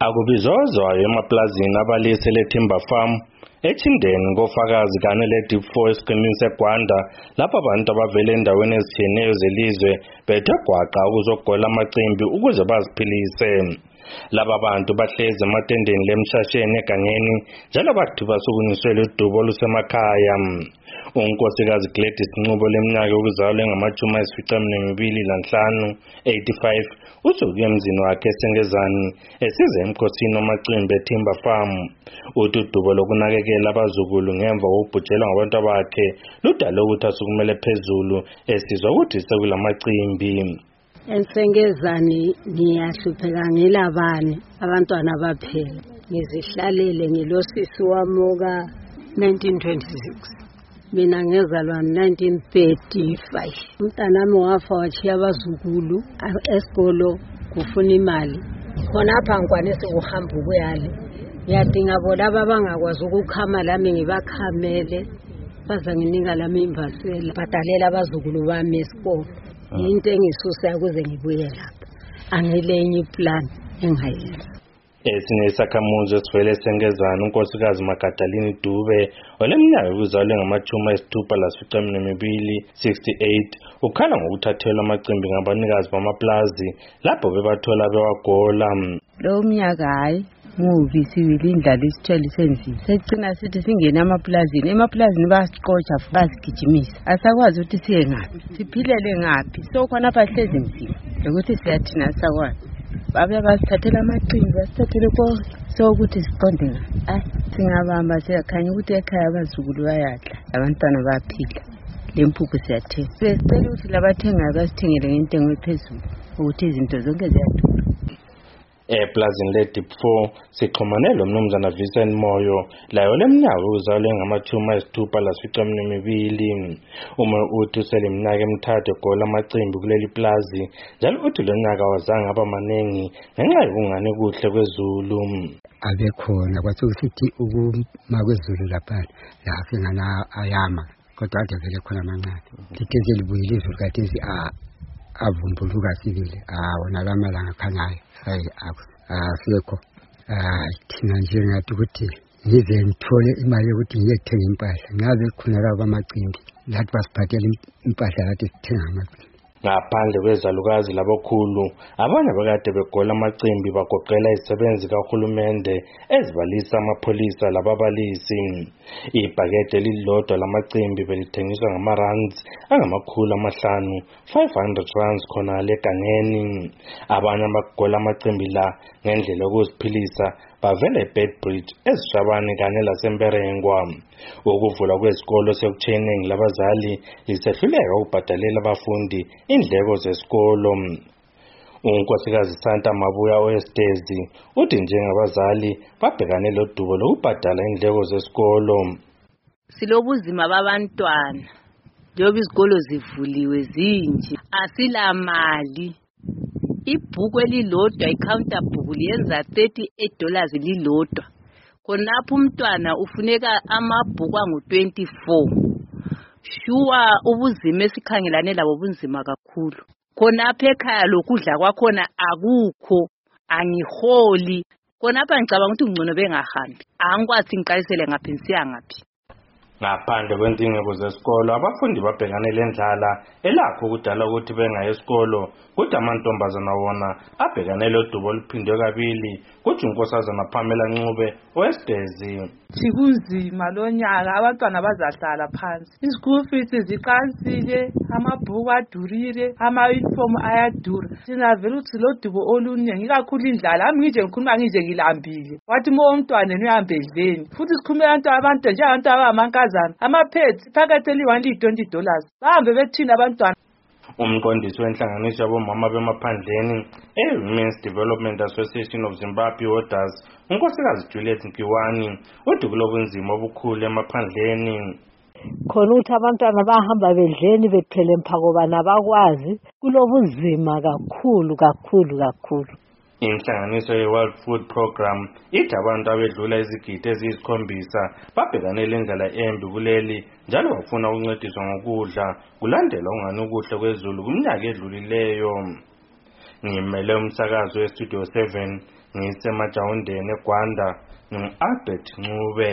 Akubizozwayo emaplazini abalise leTimber Farm eChindeni ngofakazi kanye leDeep 4 esiqinini seGwanda lapho abantu abavela endaweni ezitshiyeneyo zelizwe bethe gwaqa ukuzogola amacimbi ukuze baziphilise. Laba bantu bahlezi ematendeni lemshasheni egangeni njalo bathi basukunyiswele udubo olusemakhaya. Unkosikazi Gladys Ncubo leminyaka yokuzalwa engama-85 usuke emzini wakhe eSengezani esize emkhosini wamacimbi eTimber Farm. Uthi udubo lokunakekela abazukulu ngemva kokubhujelwa ngabantu bakhe ludale ukuthi asukumele phezulu esizwa ukuthi sekulamacimbi. Esengezani ngiyahlupheka ngilabani abantwana baphela ngizihlalele ngilosisi wamuka 1926 mina ngezalwa 1935 umntanami wafa wachiya abazukulu esikolo kufuna imali khonapha ngikwanise ukuhamba ukuyale ngiyadinga bolaba abangakwazi ukukhama lami ngibakhamele bazanginika lami imbasela badalela abazukulu bami esikolo into engisusa ukuze ngibuye lapha angilenye iplan engayenza. Esinye isakhamuzi esivele eSengezani unkosikazi Magadalini Dube oleminyaka yokuzalwa engama-82 ukhala ngokuthathelwa amacimbi ngabanikazi bamaplazi lapho bebathola bewagola. Lo mnyaka hayi muvi sibili indlala isithelo senzima secina sithi singena emaplazini basixotsha basigijimisa asakwazi ukuthi siye ngaphi siphilele ngaphi so khona bahlezi nzima ukuthi siyathina sakwazi babe basithathela amacimbi basithathele konke so ukuthi siqonde ngaphi singabamba siyakhanya ukuthi ekhaya abazukulu bayadla abantwana bayaphila lempuphu siyathenga sicela ukuthi labathengayo basithengele ngentengo ephezulu ukuthi izinto zonke ziyadura. Eplazini leDeep 4 sixhumane lo mnumzana Vincent Moyo layo leminyaka yokuzalwa engama-82 uma uthi useleminyaka emithathu egola amacimbi kuleli plazi njalo uthi lo nyaka wazange aba maningi ngenxa yokungani kuhle kwezulu. Abekhona kwasukuthi ukuma kwezulu lapha lapha ngana ayama kodwa ade vele khona amancane lithenze libuyile izulu kathesi avumbuluka sibili wona lamalanga khanyayo asekho thina nje ngathi ukuthi ngize ngithole imali yokuthi ngiyethenga impahla ngabe khona laba amacimbi lathi basiphathele impahla lathi sithenga amacimbi. Ngaphandle kwezalukazi labokhulu abanye bekade begola amacimbi bagoqela izisebenzi kahulumende ezibalisa amapholisa lababalisi. Ibhakede elilodwa lamacimbi belithengiswa ngama-rands angama-500 rands khona legangeni. Abanye abagola amacimbi la ngendlela yokuziphilisa bavela eBedbridge eZishabane kanye laseMberengwa. Ukuvula kwezikolo sekutsheningi labazali lisehluleka ukubhadalela abafundi indleko zesikolo. Unkosikazi Santa Mabuya oEstezi uthi njengabazali babhekane lodubo lokubhadala indleko zesikolo. Silobuzima babantwana njengoba izikolo zivuliwe zinje asila mali. Ibhuku elilodwa icounter book liyenza $38 lilodwa. Khonapho umntwana ufuneka amabhuku angu-24. Shuwa ubuzima esikhangelane labo bunzima kakhulu. Khonapho ekhaya lokudla kwakhona akukho, angiholi. Khonapho ngicabanga ukuthi ngcono bengahambi. Angikwazi ngiqalisele ngaphi ngisiya ngaphi. Ngaphandle kwenzingeko zesikolo abafundi babhekane lendlala elakho ukudala ukuthi bengayi esikolo kodwa amantombazana wona abhekane lodubo oluphindwe kabili kuthi unkosazana Pamela Ncube oEstezi. Sikunzima lo nyaka abantwana bazahlala phansi. Ischool fees ziqansile, amabhuku adurile, ama-uniform ayadura. Sinavela ukuthi lo dubo oluningi kakhulu indlala ami ngije ngikhuluma ngije ngilambile. Wathi umntwana uhambe edleni. Futhi sikhulumela abantu njengabantu abamankazana ama-pads iphakethe eli-$120 bahambe bethina abantwana. Umqondisi wenhlanganiso yabomama bemaphandleni Women's Development Association of Zimbabwe Orders unkosikazi Juliet Nkiwani uthi kulobunzima obukhulu emaphandleni. Khona ukuthi abantwana bahamba bedleni bephele mphako bana bakwazi kulobunzima kakhulu. Inhlanganiso ye-World Food Program ithi abantu abedlula izigidi eziyikhombisa babhekane lendlela embi kuleli njalo bafuna ukuncediswa ngokudla kulandela ungani ukuhle kwezulu kumnyaka edlulileyo. Ngimele umsakazo weStudio 7 ngisemajawundeni eGwanda, ngingu-Albert Ncube.